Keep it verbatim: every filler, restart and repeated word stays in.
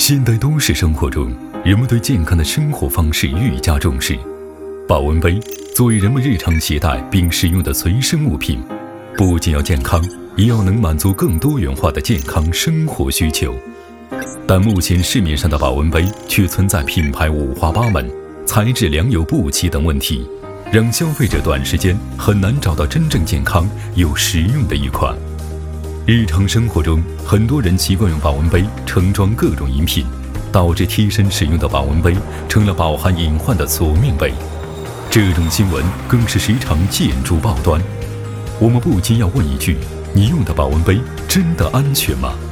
现代都市生活中，人们对健康的生活方式愈加重视。保温杯作为人们日常携带并使用的随身物品，不仅要健康，也要能满足更多元化的健康生活需求。但目前市面上的保温杯却存在品牌五花八门、材质良莠不齐等问题，让消费者短时间很难找到真正健康又实用的一款。日常生活中，很多人习惯用保温杯盛装各种饮品，导致贴身使用的保温杯成了饱含隐患的索命杯。这种新闻更是时常见诸报端。我们不禁要问一句：你用的保温杯真的安全吗？